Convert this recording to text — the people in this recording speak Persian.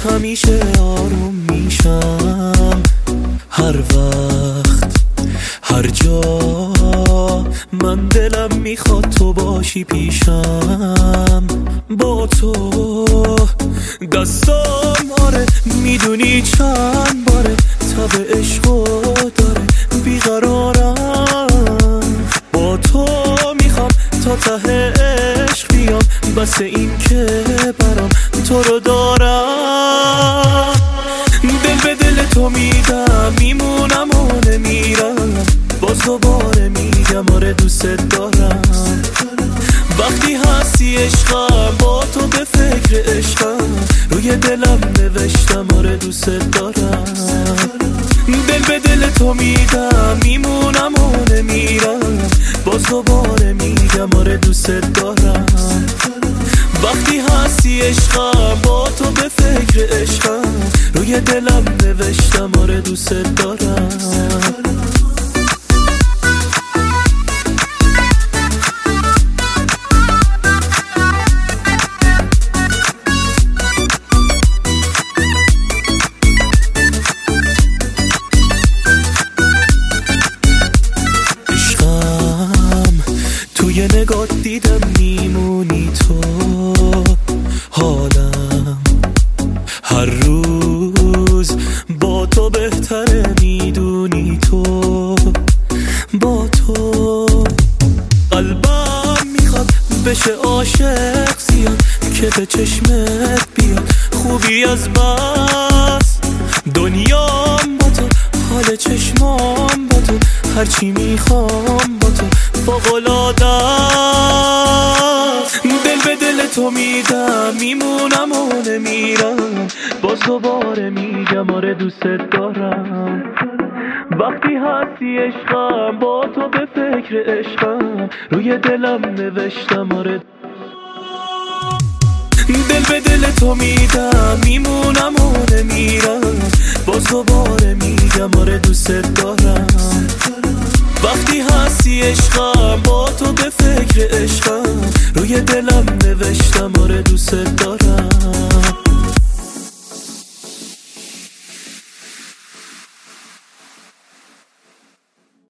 همیشه آروم میشم هر وقت هر جا من دلم میخواد تو باشی پیشم. با تو دستم آره میدونی چند باره تب عشقو داره بیقرارم. با تو میخوام تا ته عشق بیام بس این که برام تو رو دارم. دل به دل تو میدم میمونم و نمیرم باز دوباره میگم آره دوست دارم. وقتی هستی عشقم با تو به فکر عشقم روی دلم نوشتم آره دوست دارم. دل به دل تو میدم میمونم و نمیرم باز دوباره میگم آره دوست دارم. وقتی هستی عشقم با تو به فکر عشقم روی دلم نوشتم آره دوست دارم. توی نگات دیدم میمونی تو حالم هر روز با تو بهتره میدونی تو. با تو قلبم میخواد بشه عاشق زیاد که به چشمت بیاد خوبی از بس. دنیام با تو حال چشمام با تو هرچی میخوام با تو فوق‌العاده است. دل به دل تو میدم میمونم و نمیرم باز دوباره میگم آره دوست دارم. وقتی هستی عشقم با تو به فکر عشقم روی دلم نوشتم آره. دل به دل تو میدم میمونم و نمیرم باز دوباره میگم آره دوست دارم. وقتی هستی عشقم با تو به فکر عشقم روی دلم نوشتم آره دوست دارم.